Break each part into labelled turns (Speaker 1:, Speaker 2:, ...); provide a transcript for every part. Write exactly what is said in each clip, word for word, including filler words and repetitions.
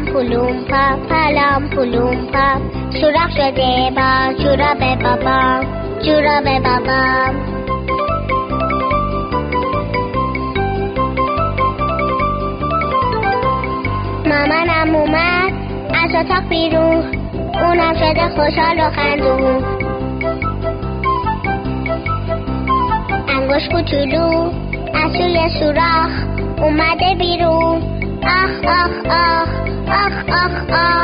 Speaker 1: پلام پلوم پا پلام پلوم پا سوراخ شده با جوراب بابا جوراب بابا. مامانم اومد از اتاق بیرون، اونم شده خوشحال و خندون. انگوش کوچولو از توی سوراخ اومده بیرون. آخ آخ آخ آخ آخ آخ.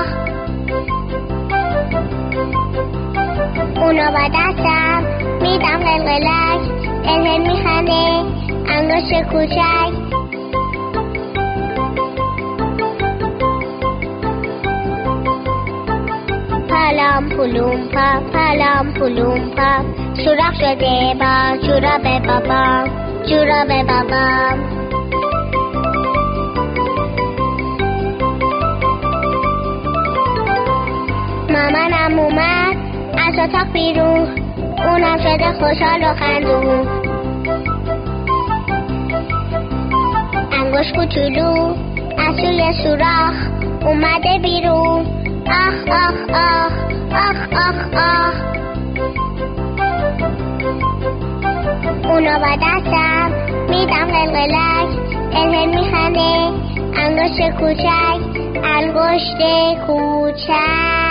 Speaker 1: اونو با دستم میدم قلقلک، الهل میخنده انگوش کوچک. پلام پلوم پا پلام پلوم پا سوراخ شده با جوراب بابا جوراب بابا. مامانم اومد از اتاق بیرون، اونم شده خوشحال و خندون. انگوش کوچولو از توی سوراخ اومده بیرون. آخ آخ آخ آخ آخ آخ. اونو با دستم میدم قلقلک، الهل میخنده انگشت کوچک انگشت کوچک.